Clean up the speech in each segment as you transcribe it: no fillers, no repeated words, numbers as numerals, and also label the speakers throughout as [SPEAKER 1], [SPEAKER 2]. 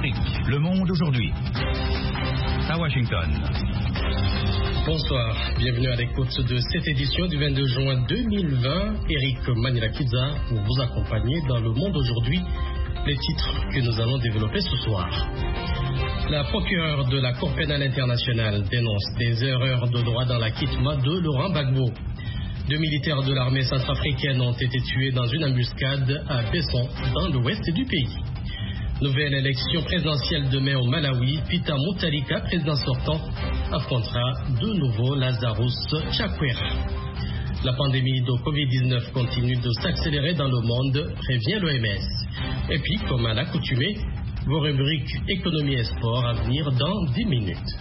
[SPEAKER 1] Centrafrique. Le Monde aujourd'hui. À Washington.
[SPEAKER 2] Bonsoir, bienvenue à l'écoute de cette édition du 22 juin 2020. Eric Manilakiza pour vous accompagner dans Le Monde aujourd'hui. Les titres que nous allons développer ce soir. La procureure de la Cour pénale internationale dénonce des erreurs de droit dans l'acquittement de Laurent Gbagbo. 2 militaires de l'armée centrafricaine ont été tués dans une embuscade à Besson, dans l'ouest du pays. Nouvelle élection présidentielle demain au Malawi. Peter Mutharika, président sortant, affrontera de nouveau Lazarus Chakwera. La pandémie de Covid-19 continue de s'accélérer dans le monde, prévient l'OMS. Et puis, comme à l'accoutumée, vos rubriques économie et sport à venir dans 10 minutes.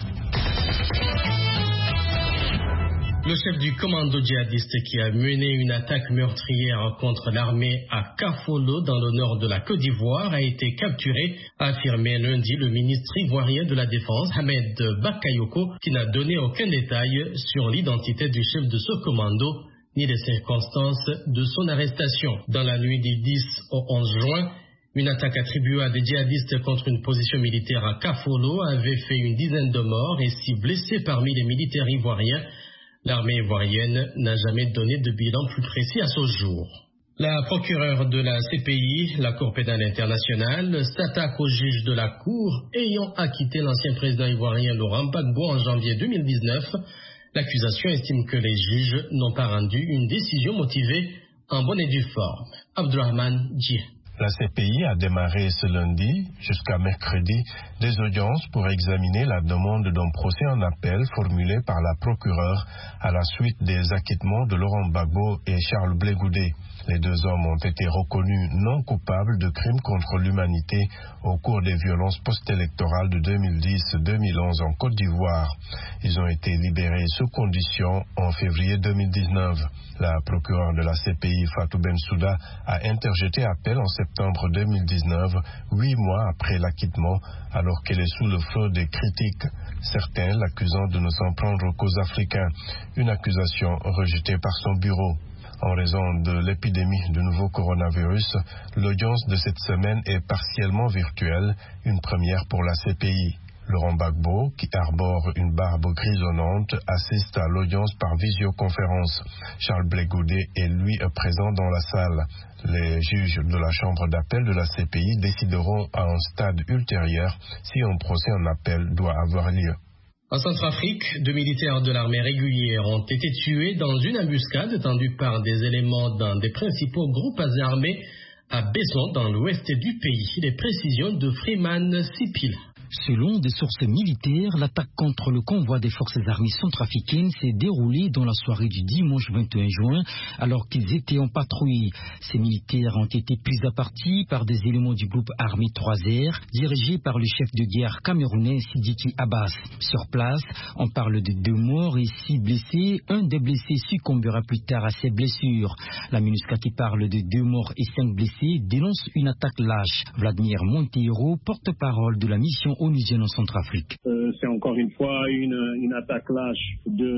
[SPEAKER 2] Le chef du commando djihadiste qui a mené une attaque meurtrière contre l'armée à Kafolo dans le nord de la Côte d'Ivoire a été capturé, a affirmé lundi le ministre ivoirien de la Défense, Ahmed Bakayoko, qui n'a donné aucun détail sur l'identité du chef de ce commando ni les circonstances de son arrestation. Dans la nuit du 10 au 11 juin, une attaque attribuée à des djihadistes contre une position militaire à Kafolo avait fait une dizaine de morts et 6 blessés parmi les militaires ivoiriens. L'armée ivoirienne n'a jamais donné de bilan plus précis à ce jour. La procureure de la CPI, la Cour pénale internationale, s'attaque aux juges de la Cour ayant acquitté l'ancien président ivoirien Laurent Gbagbo en janvier 2019. L'accusation estime que les juges n'ont pas rendu une décision motivée en bonne et due forme. Abdurrahman Djih.
[SPEAKER 3] La CPI a démarré ce lundi jusqu'à mercredi des audiences pour examiner la demande d'un procès en appel formulé par la procureure à la suite des acquittements de Laurent Gbagbo et Charles Blé Goudé. Les 2 hommes ont été reconnus non coupables de crimes contre l'humanité au cours des violences post-électorales de 2010-2011 en Côte d'Ivoire. Ils ont été libérés sous condition en février 2019. La procureure de la CPI, Fatou Bensouda, a interjeté appel en septembre 2019, 8 mois après l'acquittement, alors qu'elle est sous le feu des critiques, certains l'accusant de ne s'en prendre qu'aux Africains, une accusation rejetée par son bureau. En raison de l'épidémie du nouveau coronavirus, l'audience de cette semaine est partiellement virtuelle, une première pour la CPI. Laurent Gbagbo, qui arbore une barbe grisonnante, assiste à l'audience par visioconférence. Charles Blé Goudé est lui présent dans la salle. Les juges de la chambre d'appel de la CPI décideront à un stade ultérieur si un procès en appel doit avoir lieu.
[SPEAKER 2] En Centrafrique, 2 militaires de l'armée régulière ont été tués dans une embuscade tendue par des éléments d'un des principaux groupes armés à Besson, dans l'ouest du pays. Les précisions de Freeman Sipil.
[SPEAKER 4] Selon des sources militaires, l'attaque contre le convoi des forces armées centrafricaines s'est déroulée dans la soirée du dimanche 21 juin alors qu'ils étaient en patrouille. Ces militaires ont été pris à partie par des éléments du groupe armé 3R dirigé par le chef de guerre camerounais Sidiki Abbas. Sur place, on parle de 2 morts et 6 blessés. Un des blessés succombera plus tard à ses blessures. La MINUSCA, qui parle de 2 morts et 5 blessés, dénonce une attaque lâche. Vladimir Monteiro, porte-parole de la mission onusienne en Centrafrique.
[SPEAKER 5] C'est encore une fois une attaque lâche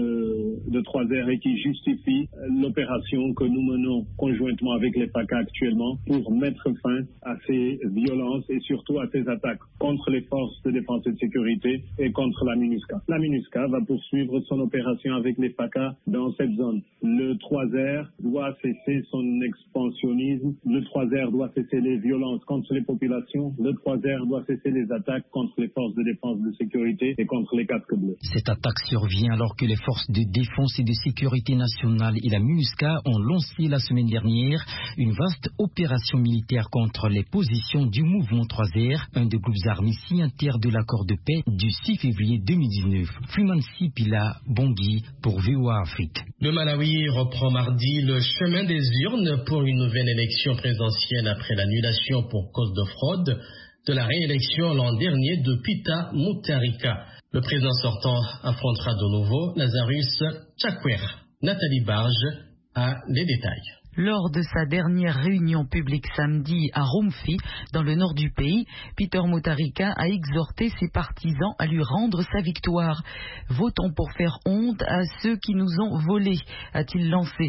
[SPEAKER 5] de 3R et qui justifie l'opération que nous menons conjointement avec les FACA actuellement pour mettre fin à ces violences et surtout à ces attaques contre les forces de défense et de sécurité et contre la MINUSCA. La MINUSCA va poursuivre son opération avec les FACA dans cette zone. Le 3R doit cesser son expansionnisme. Le 3R doit cesser les violences contre les populations. Le 3R doit cesser les attaques contre les forces de défense et de sécurité et contre les casques bleus.
[SPEAKER 4] Cette attaque survient alors que les forces de défense et de sécurité nationale et la MINUSCA ont lancé la semaine dernière une vaste opération militaire contre les positions du mouvement 3R, un des groupes armés signataires de l'accord de paix du 6 février 2019. Freeman Sipila, Bangui pour VOA Afrique.
[SPEAKER 2] Le Malawi reprend mardi le chemin des urnes pour une nouvelle élection présidentielle après l'annulation pour cause de fraude de la réélection l'an dernier de Peter Mutharika. Le président sortant affrontera de nouveau Lazarus Chakwera. Nathalie Barge a les détails.
[SPEAKER 6] Lors de sa dernière réunion publique samedi à Rumfi, dans le nord du pays, Peter Mutharika a exhorté ses partisans à lui rendre sa victoire. « Votons pour faire honte à ceux qui nous ont volés », a-t-il lancé.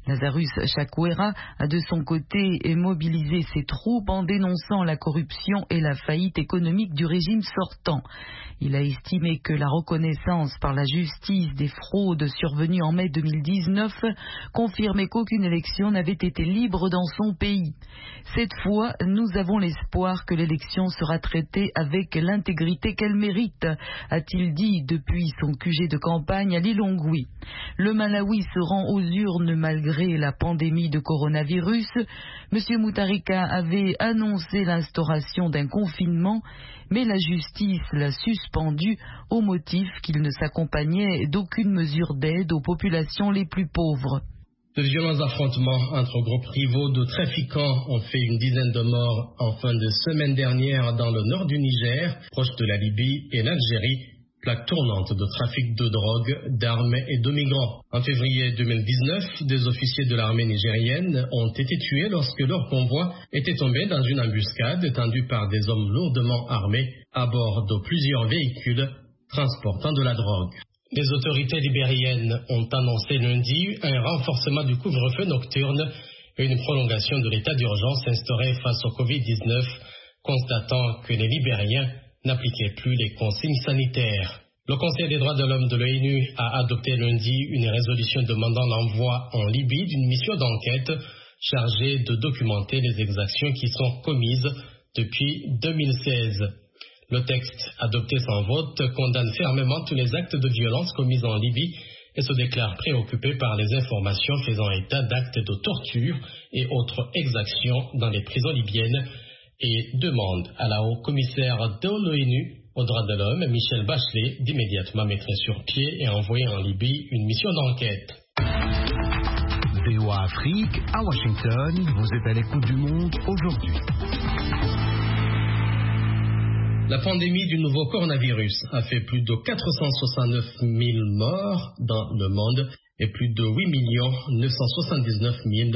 [SPEAKER 6] Lazarus Chakwera a de son côté mobilisé ses troupes en dénonçant la corruption et la faillite économique du régime sortant. Il a estimé que la reconnaissance par la justice des fraudes survenues en mai 2019 confirmait qu'aucune élection n'avait été libre dans son pays. Cette fois, nous avons l'espoir que l'élection sera traitée avec l'intégrité qu'elle mérite, a-t-il dit depuis son QG de campagne à Lilongwe. Le Malawi se rend aux urnes malgré la pandémie de coronavirus. M. Mutharika avait annoncé l'instauration d'un confinement, mais la justice l'a suspendu au motif qu'il ne s'accompagnait d'aucune mesure d'aide aux populations les plus pauvres.
[SPEAKER 2] De violents affrontements entre groupes rivaux de trafiquants ont fait une dizaine de morts en fin de semaine dernière dans le nord du Niger, proche de la Libye et l'Algérie, plaque tournante de trafic de drogue, d'armes et de migrants. En février 2019, des officiers de l'armée nigérienne ont été tués lorsque leur convoi était tombé dans une embuscade tendue par des hommes lourdement armés à bord de plusieurs véhicules transportant de la drogue. Les autorités libériennes ont annoncé lundi un renforcement du couvre-feu nocturne et une prolongation de l'état d'urgence instauré face au Covid-19, constatant que les Libériens n'appliquaient plus les consignes sanitaires. Le Conseil des droits de l'homme de l'ONU a adopté lundi une résolution demandant l'envoi en Libye d'une mission d'enquête chargée de documenter les exactions qui sont commises depuis 2016. Le texte, adopté sans vote, condamne fermement tous les actes de violence commis en Libye et se déclare préoccupé par les informations faisant état d'actes de torture et autres exactions dans les prisons libyennes et demande à la haut-commissaire de l'ONU aux droits de l'homme, Michelle Bachelet, d'immédiatement mettre sur pied et envoyer en Libye une mission d'enquête.
[SPEAKER 1] VOA Afrique, à Washington, vous êtes à l'écoute du monde aujourd'hui.
[SPEAKER 2] La pandémie du nouveau coronavirus a fait plus de 469 000 morts dans le monde et plus de 8 979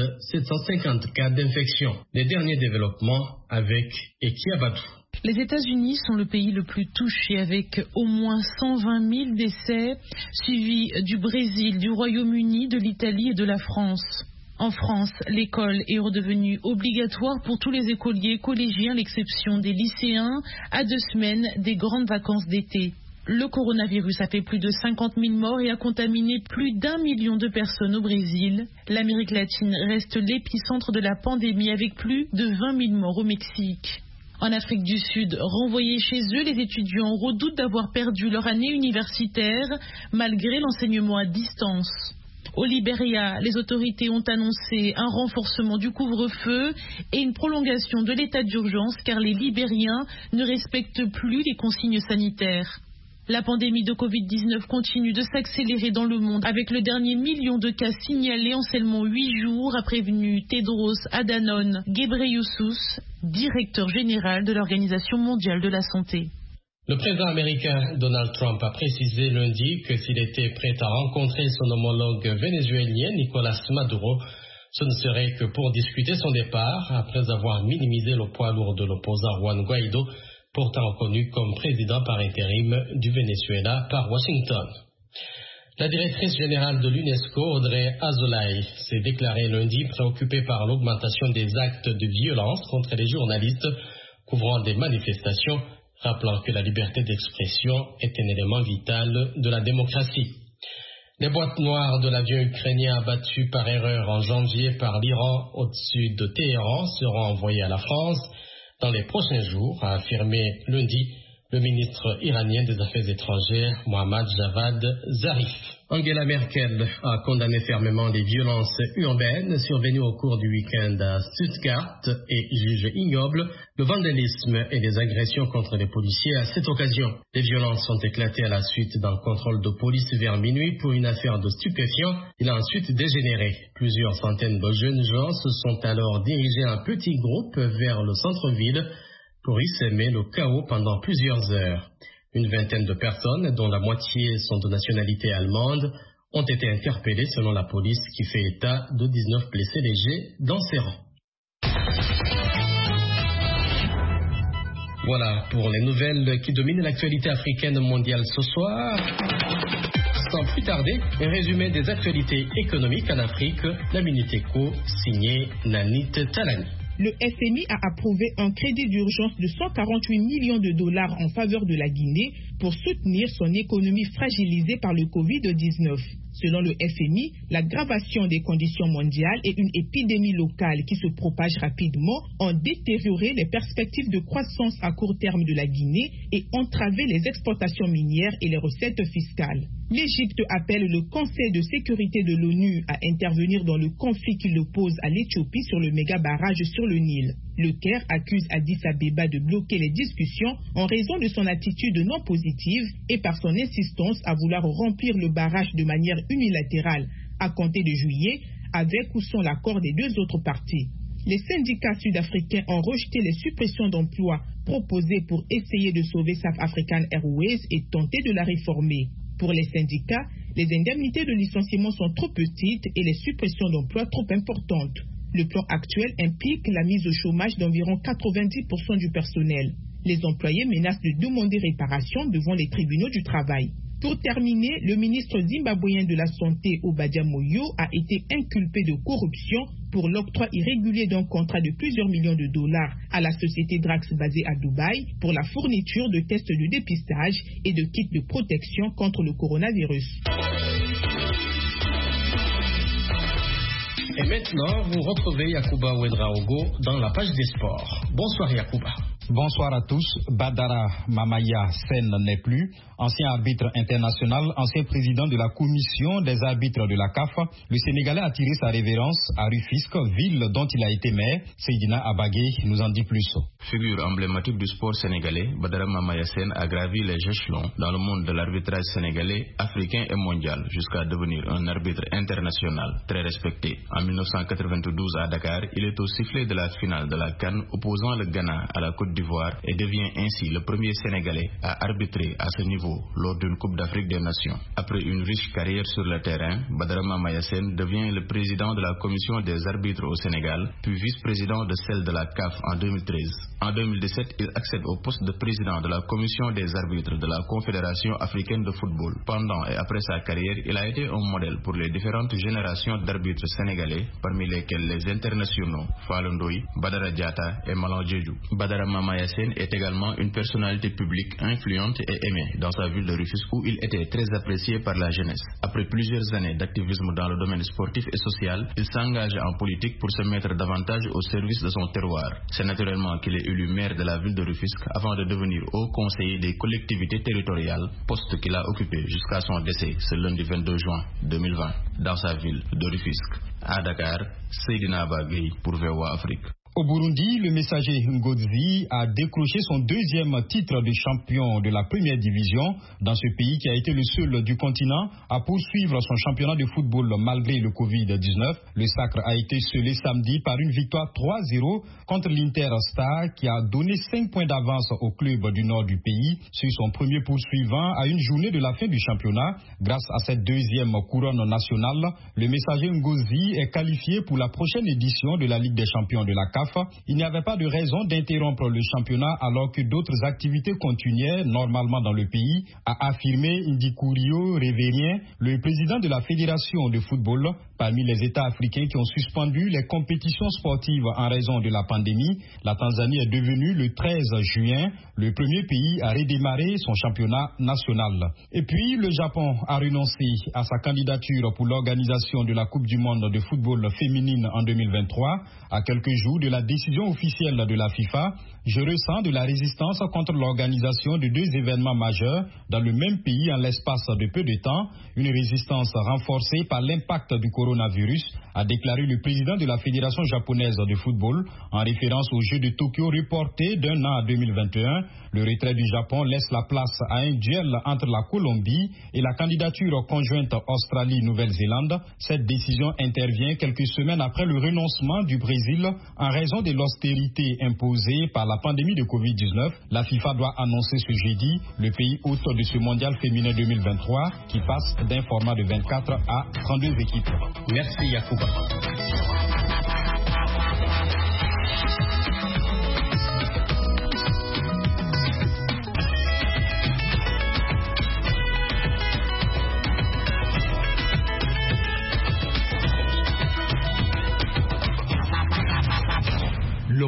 [SPEAKER 2] 750 cas d'infection. Les derniers développements avec Ekiabadou.
[SPEAKER 7] Les États-Unis sont le pays le plus touché avec au moins 120 000 décès, suivi du Brésil, du Royaume-Uni, de l'Italie et de la France. En France, l'école est redevenue obligatoire pour tous les écoliers collégiens, à l'exception des lycéens, à 2 semaines des grandes vacances d'été. Le coronavirus a fait plus de 50 000 morts et a contaminé plus d'1 million de personnes au Brésil. L'Amérique latine reste l'épicentre de la pandémie avec plus de 20 000 morts au Mexique. En Afrique du Sud, renvoyés chez eux, les étudiants redoutent d'avoir perdu leur année universitaire malgré l'enseignement à distance. Au Libéria, les autorités ont annoncé un renforcement du couvre-feu et une prolongation de l'état d'urgence car les Libériens ne respectent plus les consignes sanitaires. La pandémie de Covid-19 continue de s'accélérer dans le monde avec le dernier million de cas signalés en seulement 8 jours, a prévenu Tedros Adhanom Ghebreyesus, directeur général de l'Organisation mondiale de la santé.
[SPEAKER 2] Le président américain Donald Trump a précisé lundi que s'il était prêt à rencontrer son homologue vénézuélien Nicolas Maduro, ce ne serait que pour discuter son départ après avoir minimisé le poids lourd de l'opposant Juan Guaido, pourtant reconnu comme président par intérim du Venezuela par Washington. La directrice générale de l'UNESCO, Audrey Azoulay, s'est déclarée lundi préoccupée par l'augmentation des actes de violence contre les journalistes couvrant des manifestations, rappelant que la liberté d'expression est un élément vital de la démocratie. Les boîtes noires de l'avion ukrainien abattu par erreur en janvier par l'Iran au-dessus de Téhéran seront envoyées à la France dans les prochains jours, a affirmé lundi le ministre iranien des Affaires étrangères, Mohammad Javad Zarif. Angela Merkel a condamné fermement les violences urbaines survenues au cours du week-end à Stuttgart et juge ignoble le vandalisme et les agressions contre les policiers à cette occasion. Les violences ont éclaté à la suite d'un contrôle de police vers minuit pour une affaire de stupéfiants. Il a ensuite dégénéré. Plusieurs centaines de jeunes gens se sont alors dirigés en petits groupes vers le centre-ville pour y semer le chaos pendant plusieurs heures. Une vingtaine de personnes, dont la moitié sont de nationalité allemande, ont été interpellées selon la police qui fait état de 19 blessés légers dans ses rangs. Voilà pour les nouvelles qui dominent l'actualité africaine mondiale ce soir. sans plus tarder, un résumé des actualités économiques en Afrique, la Minute Éco, signée Nanit Talani.
[SPEAKER 8] Le FMI a approuvé un crédit d'urgence de 148 millions de dollars en faveur de la Guinée pour soutenir son économie fragilisée par le Covid-19. Selon le FMI, l'aggravation des conditions mondiales et une épidémie locale qui se propage rapidement ont détérioré les perspectives de croissance à court terme de la Guinée et entravé les exportations minières et les recettes fiscales. L'Égypte appelle le Conseil de sécurité de l'ONU à intervenir dans le conflit qui l'oppose à l'Éthiopie sur le méga barrage sur le Nil. Le Caire accuse Addis Abeba de bloquer les discussions en raison de son attitude non positive et par son insistance à vouloir remplir le barrage de manière unilatérale à compter de juillet, avec ou sans l'accord des deux autres parties. Les syndicats sud-africains ont rejeté les suppressions d'emplois proposées pour essayer de sauver South African Airways et tenter de la réformer. Pour les syndicats, les indemnités de licenciement sont trop petites et les suppressions d'emplois trop importantes. Le plan actuel implique la mise au chômage d'environ 90% du personnel. Les employés menacent de demander réparation devant les tribunaux du travail. Pour terminer, le ministre zimbabwéen de la Santé, Obadia Moyo, a été inculpé de corruption pour l'octroi irrégulier d'un contrat de plusieurs millions de dollars à la société Drax basée à Dubaï pour la fourniture de tests de dépistage et de kits de protection contre le coronavirus.
[SPEAKER 2] Et maintenant, vous retrouvez Yacouba Ouedraogo dans la page des sports. Bonsoir Yacouba.
[SPEAKER 9] Bonsoir à tous. Badara Mamaya Sen n'est plus. Ancien arbitre international, ancien président de la commission des arbitres de la CAF, le Sénégalais a tiré sa révérence à Rufisque, ville dont il a été maire. Seydina Abagé nous en dit plus.
[SPEAKER 10] Figure emblématique du sport sénégalais, Badara Mamaya Sen a gravi les échelons dans le monde de l'arbitrage sénégalais, africain et mondial, jusqu'à devenir un arbitre international très respecté. En 1992 à Dakar, il est au sifflet de la finale de la CAN opposant le Ghana à la Côte d'Ivoire et devient ainsi le premier Sénégalais à arbitrer à ce niveau lors d'une Coupe d'Afrique des Nations. Après une riche carrière sur le terrain, Badara Mamaya Sen devient le président de la commission des arbitres au Sénégal, puis vice-président de celle de la CAF en 2013. En 2017, il accède au poste de président de la commission des arbitres de la Confédération africaine de football. Pendant et après sa carrière, il a été un modèle pour les différentes générations d'arbitres sénégalais, parmi lesquels les internationaux Fallou Ndoye, Badara Diatta et Malang Diédhiou. Badara Mamaya Sen est également une personnalité publique influente et aimée dans sa ville de Rufisque où il était très apprécié par la jeunesse. Après plusieurs années d'activisme dans le domaine sportif et social, il s'engage en politique pour se mettre davantage au service de son terroir. C'est naturellement qu'il est élu maire de la ville de Rufisque avant de devenir haut conseiller des collectivités territoriales, poste qu'il a occupé jusqu'à son décès ce lundi 22 juin 2020 dans sa ville de Rufisque. À Dakar, Seydina Abagé pour VOA Afrique.
[SPEAKER 9] Au Burundi, le messager Ngozi a décroché son deuxième titre de champion de la première division dans ce pays qui a été le seul du continent à poursuivre son championnat de football malgré le Covid-19. Le sacre a été scellé samedi par une victoire 3-0 contre l'Inter Star qui a donné 5 points d'avance au club du nord du pays sur son premier poursuivant à une journée de la fin du championnat. Grâce à cette deuxième couronne nationale, le messager Ngozi est qualifié pour la prochaine édition de la Ligue des champions de la CAF. Il n'y avait pas de raison d'interrompre le championnat alors que d'autres activités continuaient normalement dans le pays, a affirmé Ndikurio Révérien, le président de la Fédération de football. Parmi les États africains qui ont suspendu les compétitions sportives en raison de la pandémie, la Tanzanie est devenue le 13 juin le premier pays à redémarrer son championnat national. Et puis, le Japon a renoncé à sa candidature pour l'organisation de la Coupe du monde de football féminine en 2023, à quelques jours de la décision officielle de la FIFA. Je ressens de la résistance contre l'organisation de deux événements majeurs dans le même pays en l'espace de peu de temps, une résistance renforcée par l'impact du coronavirus, a déclaré le président de la Fédération japonaise de football en référence aux Jeux de Tokyo reportés d'un an à 2021. Le retrait du Japon laisse la place à un duel entre la Colombie et la candidature conjointe Australie-Nouvelle-Zélande. Cette décision intervient quelques semaines après le renoncement du Brésil en raison de l'austérité imposée par la pandémie de Covid-19. La FIFA doit annoncer ce jeudi le pays hôte de ce mondial féminin 2023 qui passe d'un format de 24 à 32 équipes.
[SPEAKER 2] Merci Yacouba.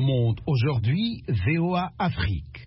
[SPEAKER 1] Monde aujourd'hui, VOA Afrique.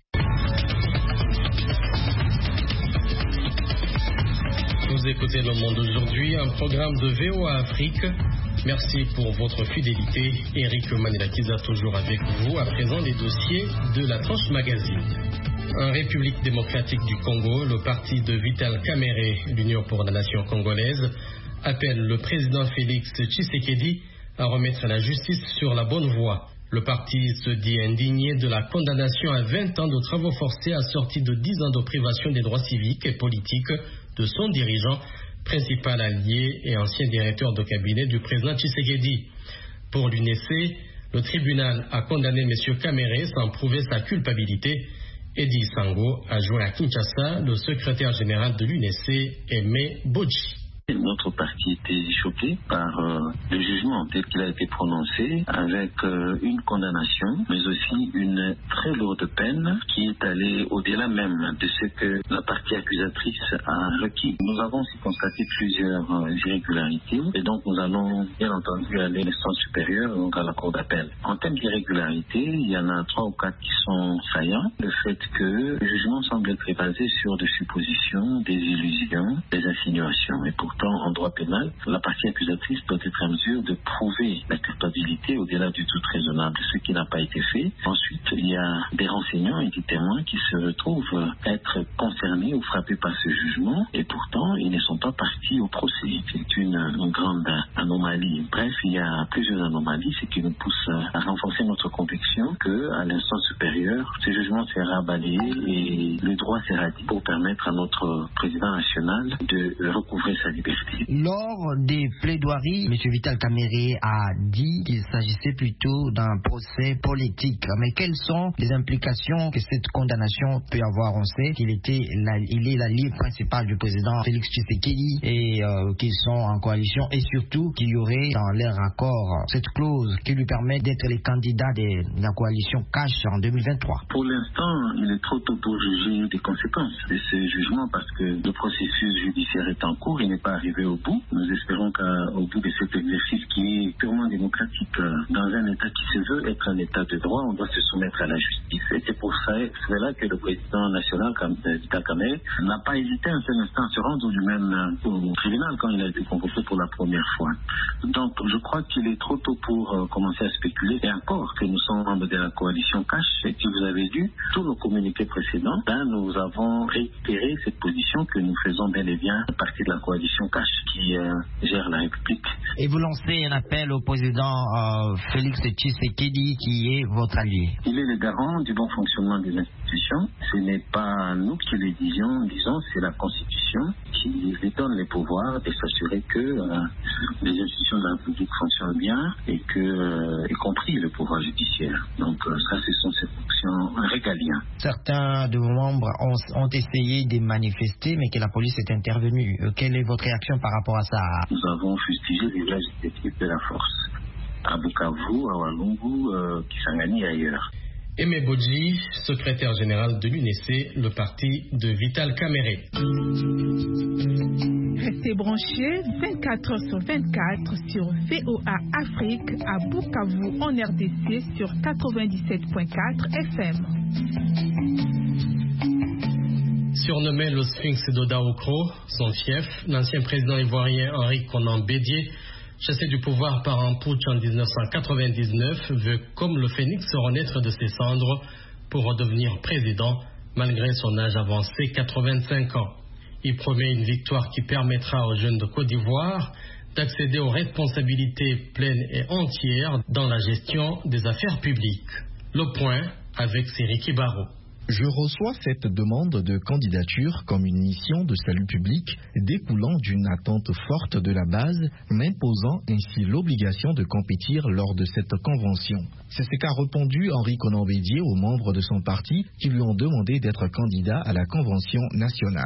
[SPEAKER 2] Vous écoutez Le Monde aujourd'hui, un programme de VOA Afrique. Merci pour votre fidélité. Eric Manelakiza toujours avec vous. À présent, les dossiers de la tranche magazine. En République démocratique du Congo, le parti de Vital Kamerhe, l'Union pour la nation congolaise, appelle le président Félix Tshisekedi à remettre la justice sur la bonne voie. Le parti se dit indigné de la condamnation à 20 ans de travaux forcés assortis de 10 ans de privation des droits civiques et politiques de son dirigeant, principal allié et ancien directeur de cabinet du président Tshisekedi. Pour l'UNEC, le tribunal a condamné M. Kamerhe sans prouver sa culpabilité. Eddie Sango a joint à Kinshasa le secrétaire général de l'UNEC, Aimé Bodji.
[SPEAKER 11] Notre parti était choqué par le jugement tel qu'il a été prononcé, avec une condamnation, mais aussi une très lourde peine qui est allée au-delà même de ce que la partie accusatrice a requis. Nous avons aussi constaté plusieurs irrégularités et donc nous allons bien entendu aller à l'instance supérieure, donc à la cour d'appel. En termes d'irrégularités, il y en a 3 ou 4 qui sont saillants. Le fait que le jugement semble être basé sur des suppositions, des illusions, des insinuations. Et pourtant, en droit pénal, la partie accusatrice doit être en mesure de prouver la culpabilité au-delà du doute raisonnable, ce qui n'a pas été fait. Ensuite, il y a des renseignants et des témoins qui se retrouvent être concernés ou frappés par ce jugement et pourtant, ils ne sont pas partis au procès. C'est une grande anomalie. Bref, il y a plusieurs anomalies, ce qui nous pousse à renforcer notre conviction qu'à l'instance supérieure, ce jugement sera balayé et le droit sera dit pour permettre à notre président national de recouvrer sa liberté.
[SPEAKER 12] Lors des plaidoiries, M. Vital Kamerhe a dit qu'il s'agissait plutôt d'un procès politique. Mais quelles sont les implications que cette condamnation peut avoir? On sait qu'il est l'allié principal du président Félix Tshisekedi et qu'ils sont en coalition et surtout qu'il y aurait dans leur accord cette clause qui lui permet d'être les candidats de la coalition Cash en 2023.
[SPEAKER 11] Pour l'instant, il est trop tôt pour juger des conséquences de ce jugement parce que le processus judiciaire est en cours, il n'est pas arrivé au bout. Nous espérons qu'au bout de cet exercice qui est purement démocratique, dans un État qui se veut être un État de droit, on doit se soumettre à la justice. Et c'est pour cela que le président national, Vital Kamerhe, n'a pas hésité un seul instant à se rendre lui-même au tribunal quand il a été convoqué pour la première fois. Donc je crois qu'il est trop tôt pour commencer à spéculer. Et encore que nous sommes membres de la coalition Cash, et si vous avez lu tous nos communiqués précédents, nous avons réitéré cette position que nous faisons bel et bien partie de la coalition Cash qui gère la République.
[SPEAKER 12] Et vous lancez un appel au président Félix Tshisekedi qui est votre allié.
[SPEAKER 11] Il est le garant du bon fonctionnement des institutions. Ce n'est pas nous qui le disons, c'est la Constitution qui lui donne les pouvoirs de s'assurer que les institutions de la République fonctionnent bien et que, y compris le pouvoir judiciaire. Donc ça, ce sont ces fonctions régaliennes.
[SPEAKER 12] Certains de vos membres ont essayé de manifester, mais que la police est intervenue. Quelle est votre réaction par rapport à ça?
[SPEAKER 11] Nous avons fustigé les équipes de la force à Bukavu, à Walungu, Kisangani et ailleurs.
[SPEAKER 2] Aimé Bodji, secrétaire général de l'UNEC, le parti de Vital Kamerhe.
[SPEAKER 8] Restez branchés 24 heures sur 24 sur VOA Afrique à Bukavu en RDC sur 97.4 FM.
[SPEAKER 2] Surnommé le Sphinx d'Odaokro, son fief, l'ancien président ivoirien Henri Konan Bédié, chassé du pouvoir par un putsch en 1999, veut comme le phénix renaître de ses cendres pour redevenir président malgré son âge avancé, 85 ans. Il promet une victoire qui permettra aux jeunes de Côte d'Ivoire d'accéder aux responsabilités pleines et entières dans la gestion des affaires publiques. Le point avec Siriki Baro.
[SPEAKER 13] Je reçois cette demande de candidature comme une mission de salut public découlant d'une attente forte de la base, m'imposant ainsi l'obligation de compétir lors de cette convention. C'est ce qu'a répondu Henri Konan Bédié aux membres de son parti qui lui ont demandé d'être candidat à la convention nationale.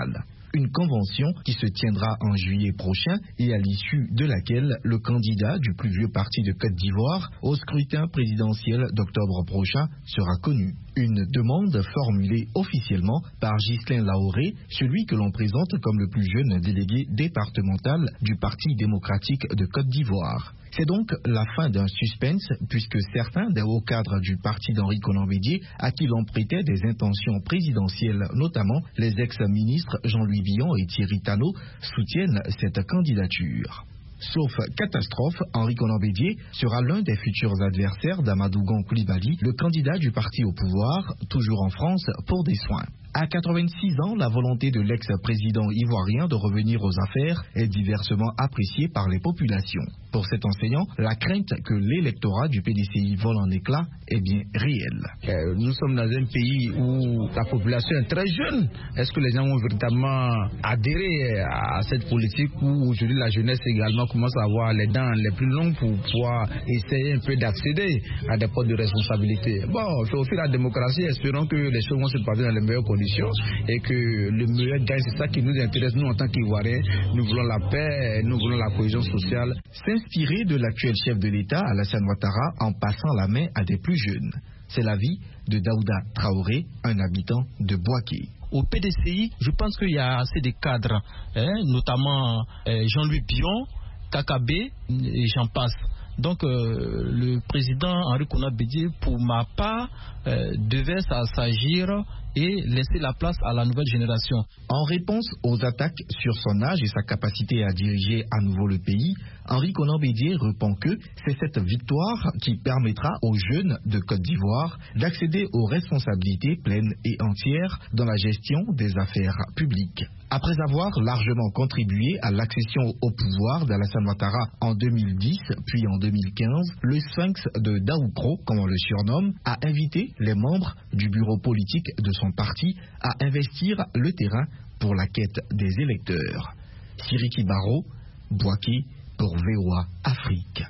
[SPEAKER 13] une convention qui se tiendra en juillet prochain et à l'issue de laquelle le candidat du plus vieux parti de Côte d'Ivoire au scrutin présidentiel d'octobre prochain sera connu. Une demande formulée officiellement par Ghislain Laoré, celui que l'on présente comme le plus jeune délégué départemental du Parti démocratique de Côte d'Ivoire. C'est donc la fin d'un suspense puisque certains des hauts cadres du parti d'Henri Konan Bédié, à qui l'on prêtait des intentions présidentielles, notamment les ex-ministres Jean-Louis Billon et Thierry Tannot, soutiennent cette candidature. Sauf catastrophe, Henri Konan Bédié sera l'un des futurs adversaires d'Amadou Gon Coulibaly, le candidat du parti au pouvoir, toujours en France, pour des soins. À 86 ans, la volonté de l'ex-président ivoirien de revenir aux affaires est diversement appréciée par les populations. Pour cet enseignant, la crainte que l'électorat du PDCI vole en éclats est bien réelle.
[SPEAKER 14] Nous sommes dans un pays où la population est très jeune. Est-ce que les gens ont véritablement adhéré à cette politique où aujourd'hui la jeunesse également commence à avoir les dents les plus longues pour pouvoir essayer un peu d'accéder à des postes de responsabilité? Bon, au fil de la démocratie, espérons que les choses vont se passer dans les meilleures conditions et que le meilleur gagne. C'est ça qui nous intéresse, nous en tant qu'Ivoiriens. Nous voulons la paix, nous voulons la cohésion sociale.
[SPEAKER 13] S'inspirer de l'actuel chef de l'État, Alassane Ouattara, en passant la main à des plus jeunes. C'est l'avis de Daouda Traoré, un habitant de Bouaké.
[SPEAKER 15] Au PDCI, je pense qu'il y a assez de cadres, notamment Jean-Louis Billon, Kakabé et j'en passe. Donc le président Henri Konan Bédié, pour ma part, devait s'agir et laisser la place à la nouvelle génération.
[SPEAKER 13] En réponse aux attaques sur son âge et sa capacité à diriger à nouveau le pays, Henri Konan Bédié répond que c'est cette victoire qui permettra aux jeunes de Côte d'Ivoire d'accéder aux responsabilités pleines et entières dans la gestion des affaires publiques. Après avoir largement contribué à l'accession au pouvoir d'Alassane Ouattara en 2010 puis en 2015, le Sphinx de Daoukro, comme on le surnomme, a invité les membres du bureau politique de son parti à investir le terrain pour la quête des électeurs. Siriki Baro, Bouaké pour VOA Afrique.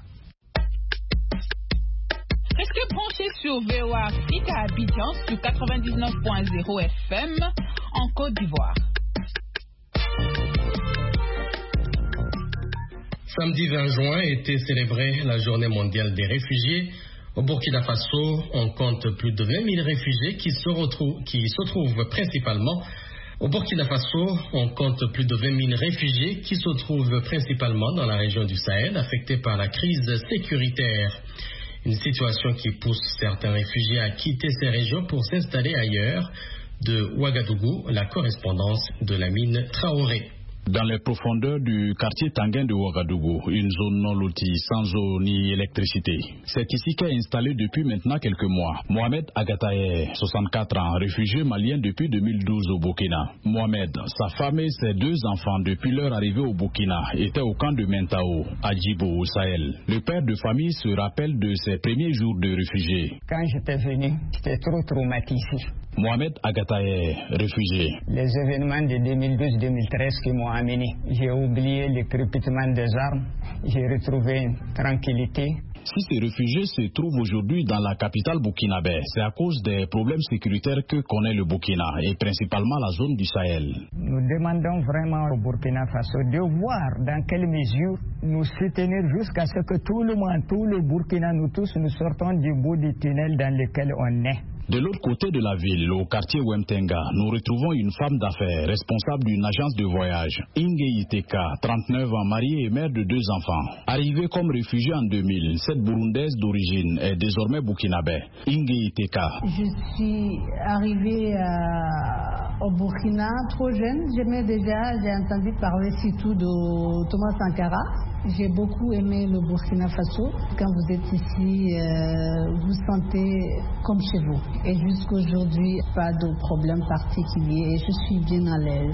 [SPEAKER 16] Restez branchés sur VOA Afrique à Abidjan sur 99.0 FM en Côte d'Ivoire.
[SPEAKER 2] Samedi 20 juin était célébrée la journée mondiale des réfugiés. Au Burkina Faso, on compte plus de 20 000 réfugiés qui se trouvent principalement. Au Burkina Faso, on compte plus de 20 000 réfugiés qui se trouvent principalement dans la région du Sahel, affectés par la crise sécuritaire. Une situation qui pousse certains réfugiés à quitter ces régions pour s'installer ailleurs. De Ouagadougou, la correspondance de Lamine Traoré.
[SPEAKER 17] Dans les profondeurs du quartier Tanguin de Ouagadougou, une zone non lotie, sans eau ni électricité. C'est ici qu'est installé depuis maintenant quelques mois Mohamed Agataye, 64 ans, réfugié malien depuis 2012 au Burkina. Mohamed, sa femme et ses 2 enfants depuis leur arrivée au Burkina étaient au camp de Mentao, à Djibo, au Sahel. Le père de famille se rappelle de ses premiers jours de réfugié.
[SPEAKER 18] Quand j'étais venu, j'étais trop traumatisé.
[SPEAKER 17] Mohamed Agataye, réfugié.
[SPEAKER 18] Les événements de 2012-2013 qui m'ont amené. J'ai oublié le crépitement des armes. J'ai retrouvé une tranquillité.
[SPEAKER 17] Si ces réfugiés se trouvent aujourd'hui dans la capitale burkinabé, c'est à cause des problèmes sécuritaires que connaît le Burkina et principalement la zone du Sahel.
[SPEAKER 18] Nous demandons vraiment au Burkina Faso de voir dans quelle mesure nous soutenir jusqu'à ce que tout le monde, tout le Burkina, nous tous, nous sortons du bout du tunnel dans lequel on est.
[SPEAKER 17] De l'autre côté de la ville, au quartier Wemtenga, nous retrouvons une femme d'affaires responsable d'une agence de voyage, Inge Iteka, 39 ans, mariée et mère de 2 enfants. Arrivée comme réfugiée en 2000, cette Burundaise d'origine est désormais burkinabé. Inge Iteka.
[SPEAKER 19] Je suis arrivée au Burkina trop jeune. J'ai entendu parler surtout de Thomas Sankara. J'ai beaucoup aimé le Burkina Faso. Quand vous êtes ici, vous sentez comme chez vous. Et jusqu'aujourd'hui, pas de problème particulier et je suis bien à l'aise.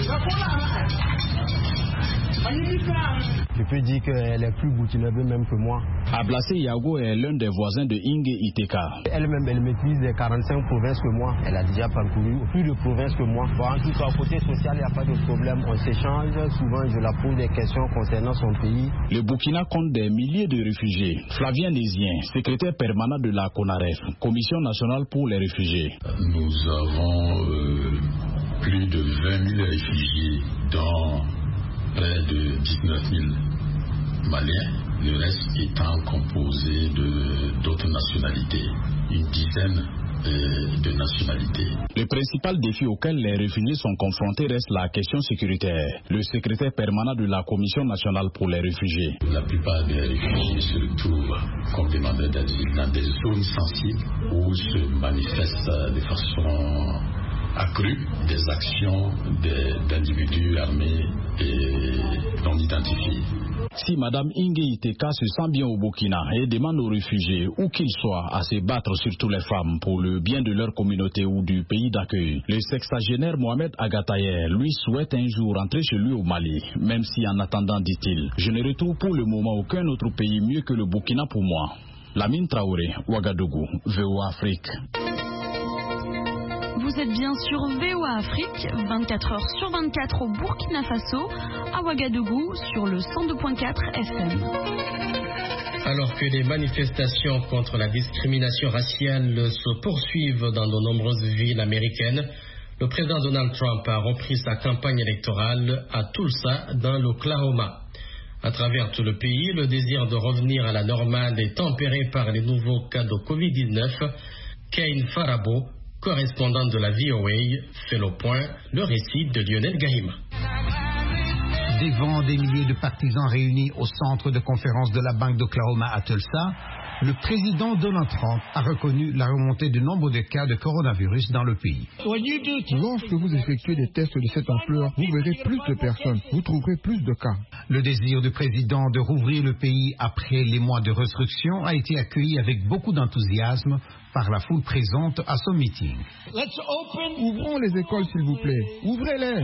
[SPEAKER 14] Je peux dire qu'elle est plus burkinabé même que moi.
[SPEAKER 17] Ablassé Yago est l'un des voisins de Inge Iteka.
[SPEAKER 14] Elle-même, elle maîtrise les 45 provinces que moi. Elle a déjà parcouru plus de provinces que moi. Bon, en tout cas, côté social, il n'y a pas de problème. On s'échange. Souvent, je la pose des questions concernant son pays.
[SPEAKER 17] Le Burkina compte des milliers de réfugiés. Flavien Lésien, secrétaire permanent de la CONAREF, Commission nationale pour les réfugiés.
[SPEAKER 20] Nous avons plus de 20 000 réfugiés, dont près de 19 000 Maliens, le reste étant composé d'autres nationalités, une dizaine de nationalités.
[SPEAKER 17] Le principal défi auquel les réfugiés sont confrontés reste la question sécuritaire. Le secrétaire permanent de la Commission nationale pour les réfugiés.
[SPEAKER 20] La plupart des réfugiés se retrouvent comme demandeurs d'asile dans des zones sensibles où se manifestent de façon accrue des actions d'individus armés et non identifiés.
[SPEAKER 17] Si Mme Inge Iteka se sent bien au Burkina et demande aux réfugiés, où qu'ils soient, à se battre, surtout les femmes, pour le bien de leur communauté ou du pays d'accueil, le sexagénaire Mohamed Agatayer, lui, souhaite un jour rentrer chez lui au Mali, même si en attendant, dit-il, je ne retrouve pour le moment aucun autre pays mieux que le Burkina pour moi. Lamine Traoré, Ouagadougou, VOA Afrique.
[SPEAKER 21] Vous êtes bien sur VOA Afrique, 24 heures sur 24 au Burkina Faso, à Ouagadougou, sur le 102.4 FM.
[SPEAKER 2] Alors que les manifestations contre la discrimination raciale se poursuivent dans de nombreuses villes américaines, le président Donald Trump a repris sa campagne électorale à Tulsa, dans l'Oklahoma. À travers tout le pays, le désir de revenir à la normale est tempéré par les nouveaux cas de Covid-19. Kane Farabo, correspondant de la VOA, fait le point, le récit de Lionel Gahima.
[SPEAKER 22] Devant des milliers de partisans réunis au centre de conférence de la Banque d'Oklahoma à Tulsa, le président Donald Trump a reconnu la remontée du nombre de cas de coronavirus dans le pays.
[SPEAKER 23] Lorsque vous effectuez des tests de cette ampleur, vous verrez plus de personnes, vous trouverez plus de cas.
[SPEAKER 22] Le désir du président de rouvrir le pays après les mois de restriction a été accueilli avec beaucoup d'enthousiasme par la foule présente à son meeting.
[SPEAKER 23] Ouvrons les écoles, s'il vous plaît. Ouvrez-les.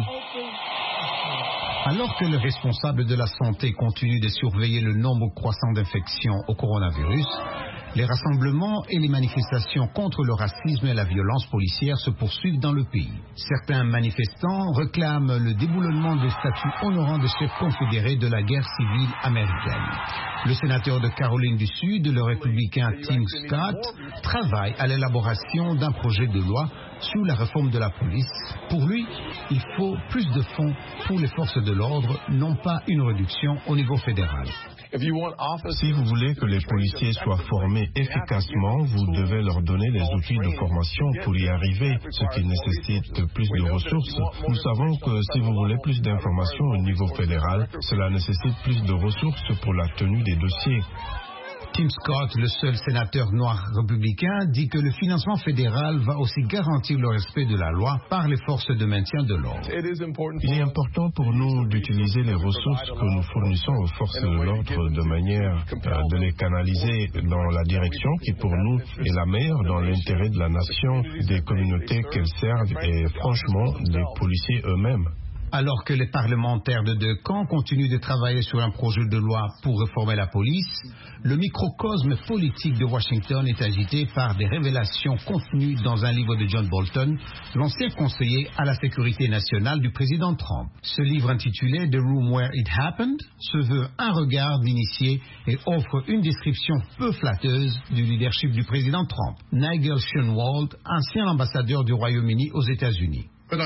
[SPEAKER 22] Alors que le responsable de la santé continue de surveiller le nombre croissant d'infections au coronavirus, les rassemblements et les manifestations contre le racisme et la violence policière se poursuivent dans le pays. Certains manifestants réclament le déboulonnement des statues honorant des chefs confédérés de la guerre civile américaine. Le sénateur de Caroline du Sud, le républicain Tim Scott, travaille à l'élaboration d'un projet de loi sur la réforme de la police. Pour lui, il faut plus de fonds pour les forces de l'ordre, non pas une réduction au niveau fédéral.
[SPEAKER 3] Si vous voulez que les policiers soient formés efficacement, vous devez leur donner les outils de formation pour y arriver, ce qui nécessite plus de ressources. Nous savons que si vous voulez plus d'informations au niveau fédéral, cela nécessite plus de ressources pour la tenue des dossiers.
[SPEAKER 22] Tim Scott, le seul sénateur noir républicain, dit que le financement fédéral va aussi garantir le respect de la loi par les forces de maintien de l'ordre.
[SPEAKER 3] Il est important pour nous d'utiliser les ressources que nous fournissons aux forces de l'ordre de manière de les canaliser dans la direction qui pour nous est la meilleure dans l'intérêt de la nation, des communautés qu'elles servent et franchement des policiers eux-mêmes.
[SPEAKER 22] Alors que les parlementaires de deux camps continuent de travailler sur un projet de loi pour réformer la police, le microcosme politique de Washington est agité par des révélations contenues dans un livre de John Bolton, l'ancien conseiller à la sécurité nationale du président Trump. Ce livre intitulé The Room Where It Happened se veut un regard d'initié et offre une description peu flatteuse du leadership du président Trump. Nigel Schoenwald, ancien ambassadeur du Royaume-Uni aux États-Unis.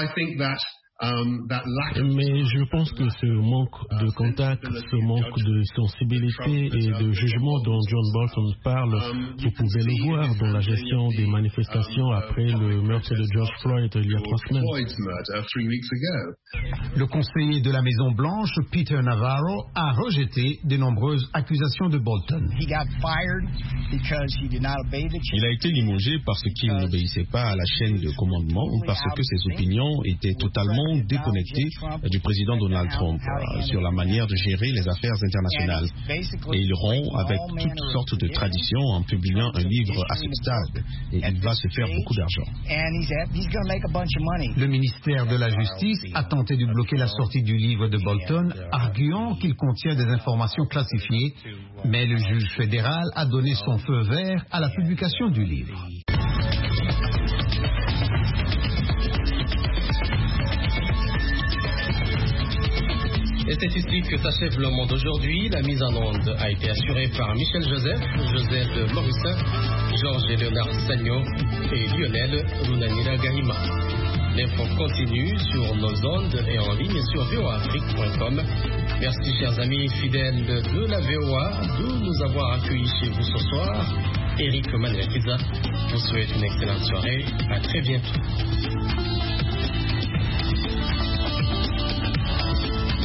[SPEAKER 24] Mais je pense que ce manque de contact, ce manque de sensibilité et de jugement dont John Bolton parle, vous pouvez le voir dans la gestion des manifestations après le meurtre de George Floyd il y a 3 semaines.
[SPEAKER 22] Le conseiller de la Maison-Blanche, Peter Navarro, a rejeté de nombreuses accusations de Bolton.
[SPEAKER 25] Il a été limogé parce qu'il n'obéissait pas à la chaîne de commandement ou parce que ses opinions étaient totalement déconnecté du président Donald Trump sur la manière de gérer les affaires internationales. Et il rompt avec toutes sortes de traditions en publiant un livre à ce stade. Et il va se faire beaucoup d'argent.
[SPEAKER 22] Le ministère de la Justice a tenté de bloquer la sortie du livre de Bolton, arguant qu'il contient des informations classifiées, mais le juge fédéral a donné son feu vert à la publication du livre.
[SPEAKER 2] Et c'est ici que s'achève le monde aujourd'hui. La mise en onde a été assurée par Michel Joseph, Joseph de Morissin, Georges et Léonard Sagno et Lionel Runanira Gahima. L'info continue sur nos ondes et en ligne sur voaafrique.com. Merci chers amis fidèles de la VOA de nous avoir accueillis chez vous ce soir. Eric Manrekiza vous souhaite une excellente soirée. À très bientôt.